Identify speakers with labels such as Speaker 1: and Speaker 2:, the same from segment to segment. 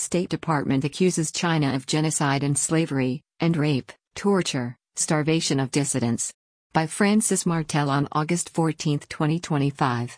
Speaker 1: State Department accuses China of genocide and slavery, and rape, torture, starvation of dissidents. By Francis Martel on August 14, 2025.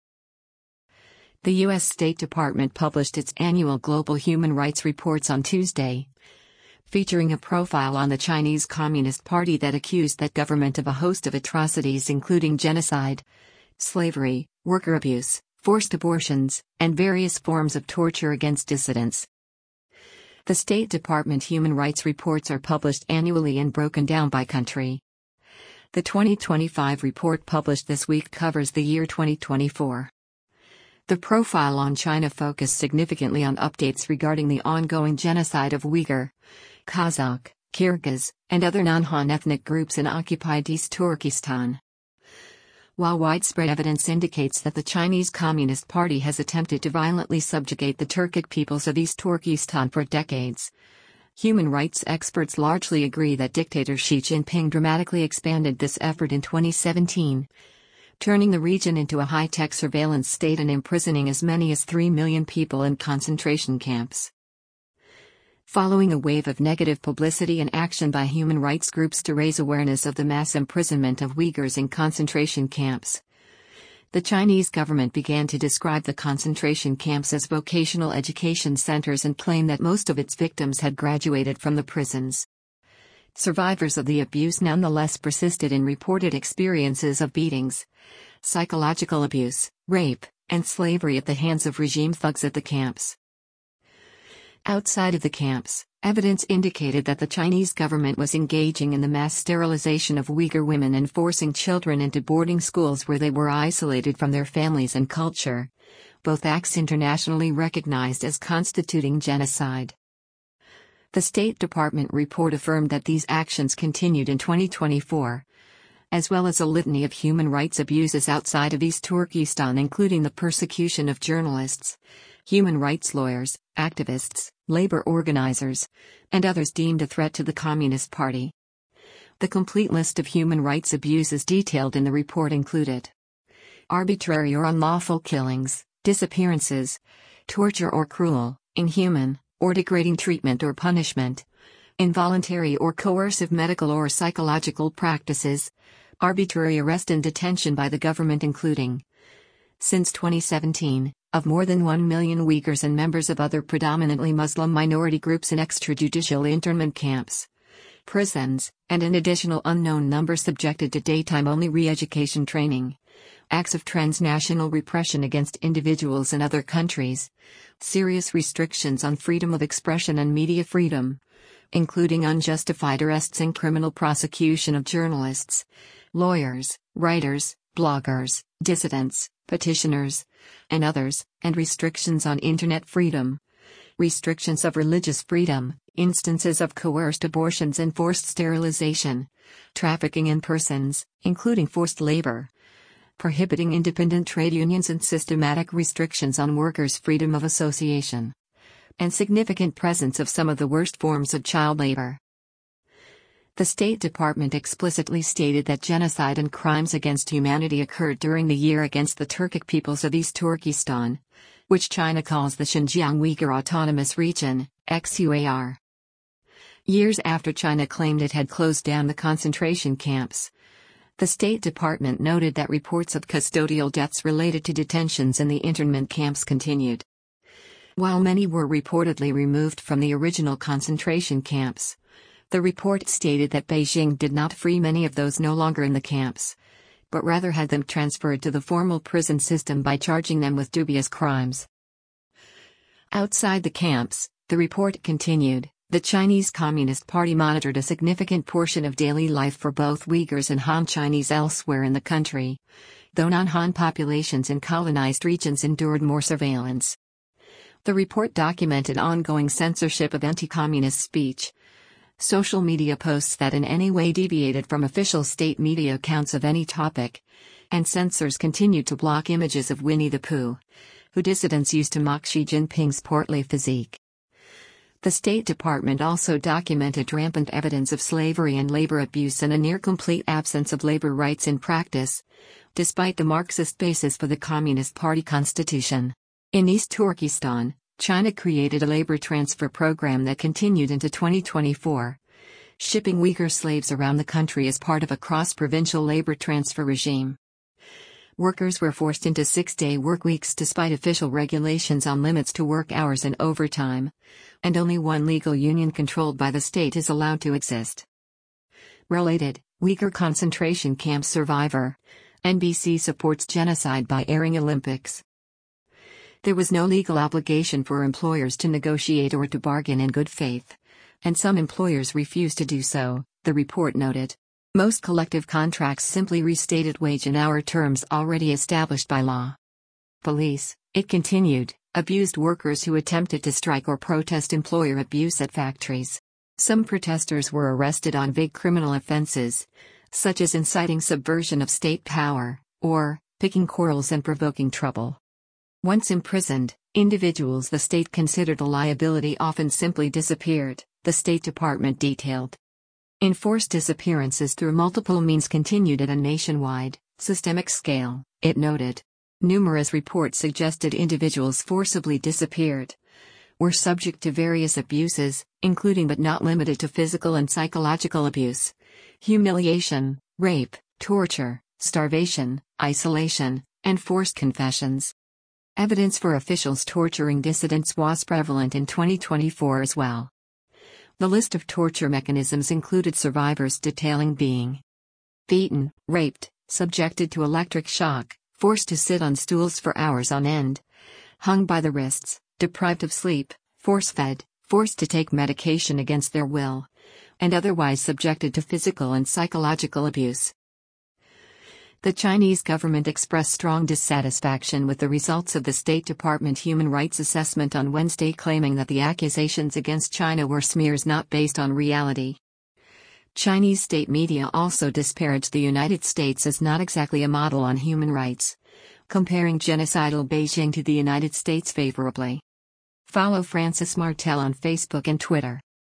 Speaker 1: The U.S. State Department published its annual Global Human Rights Reports on Tuesday, featuring a profile on the Chinese Communist Party that accused that government of a host of atrocities including genocide, slavery, worker abuse, forced abortions, and various forms of torture against dissidents. The State Department Human Rights Reports are published annually and broken down by country. The 2025 report published this week covers the year 2024. The profile on China focused significantly on updates regarding the ongoing genocide of Uyghur, Kazakh, Kyrgyz, and other non-Han ethnic groups in occupied East Turkestan. While widespread evidence indicates that the Chinese Communist Party has attempted to violently subjugate the Turkic peoples of East Turkestan for decades, human rights experts largely agree that dictator Xi Jinping dramatically expanded this effort in 2017, turning the region into a high-tech surveillance state and imprisoning as many as 3 million people in concentration camps. Following a wave of negative publicity and action by human rights groups to raise awareness of the mass imprisonment of Uyghurs in concentration camps, the Chinese government began to describe the concentration camps as vocational education centers and claim that most of its victims had graduated from the prisons. Survivors of the abuse nonetheless persisted in reported experiences of beatings, psychological abuse, rape, and slavery at the hands of regime thugs at the camps. Outside of the camps, evidence indicated that the Chinese government was engaging in the mass sterilization of Uyghur women and forcing children into boarding schools where they were isolated from their families and culture, both acts internationally recognized as constituting genocide. The State Department report affirmed that these actions continued in 2024, as well as a litany of human rights abuses outside of East Turkestan, including the persecution of journalists, human rights lawyers, activists, labor organizers, and others deemed a threat to the Communist Party. The complete list of human rights abuses detailed in the report included arbitrary or unlawful killings, disappearances, torture or cruel, inhuman, or degrading treatment or punishment, involuntary or coercive medical or psychological practices, arbitrary arrest and detention by the government including, since 2017, of more than 1 million Uyghurs and members of other predominantly Muslim minority groups in extrajudicial internment camps, prisons, and an additional unknown number subjected to daytime-only re-education training, acts of transnational repression against individuals in other countries, serious restrictions on freedom of expression and media freedom, including unjustified arrests and criminal prosecution of journalists, lawyers, writers, bloggers, dissidents, petitioners, and others, and restrictions on internet freedom, restrictions of religious freedom, instances of coerced abortions and forced sterilization, trafficking in persons, including forced labor, prohibiting independent trade unions and systematic restrictions on workers' freedom of association, and significant presence of some of the worst forms of child labor. The State Department explicitly stated that genocide and crimes against humanity occurred during the year against the Turkic peoples of East Turkestan, which China calls the Xinjiang Uyghur Autonomous Region, XUAR. Years after China claimed it had closed down the concentration camps, the State Department noted that reports of custodial deaths related to detentions in the internment camps continued. While many were reportedly removed from the original concentration camps, the report stated that Beijing did not free many of those no longer in the camps, but rather had them transferred to the formal prison system by charging them with dubious crimes. Outside the camps, the report continued, the Chinese Communist Party monitored a significant portion of daily life for both Uyghurs and Han Chinese elsewhere in the country, though non-Han populations in colonized regions endured more surveillance. The report documented ongoing censorship of anti-communist speech, social media posts that in any way deviated from official state media accounts of any topic, and censors continued to block images of Winnie the Pooh, who dissidents used to mock Xi Jinping's portly physique. The State Department also documented rampant evidence of slavery and labor abuse and a near-complete absence of labor rights in practice, despite the Marxist basis for the Communist Party constitution. In East Turkestan, China created a labor transfer program that continued into 2024, shipping Uyghur slaves around the country as part of a cross-provincial labor transfer regime. Workers were forced into 6-day workweeks despite official regulations on limits to work hours and overtime, and only one legal union controlled by the state is allowed to exist. Related, Uyghur concentration camp survivor. NBC supports genocide by airing Olympics. There was no legal obligation for employers to negotiate or to bargain in good faith, and some employers refused to do so, the report noted. Most collective contracts simply restated wage and hour terms already established by law. Police, it continued, abused workers who attempted to strike or protest employer abuse at factories. Some protesters were arrested on vague criminal offenses, such as inciting subversion of state power, or picking quarrels and provoking trouble. Once imprisoned, individuals the state considered a liability often simply disappeared, the State Department detailed. Enforced disappearances through multiple means continued at a nationwide, systemic scale, it noted. Numerous reports suggested individuals forcibly disappeared, were subject to various abuses, including but not limited to physical and psychological abuse, humiliation, rape, torture, starvation, isolation, and forced confessions. Evidence for officials torturing dissidents was prevalent in 2024 as well. The list of torture mechanisms included survivors detailing being beaten, raped, subjected to electric shock, forced to sit on stools for hours on end, hung by the wrists, deprived of sleep, force-fed, forced to take medication against their will, and otherwise subjected to physical and psychological abuse. The Chinese government expressed strong dissatisfaction with the results of the State Department Human Rights Assessment on Wednesday, claiming that the accusations against China were smears not based on reality. Chinese state media also disparaged the United States as not exactly a model on human rights, comparing genocidal Beijing to the United States favorably. Follow Francis Martel on Facebook and Twitter.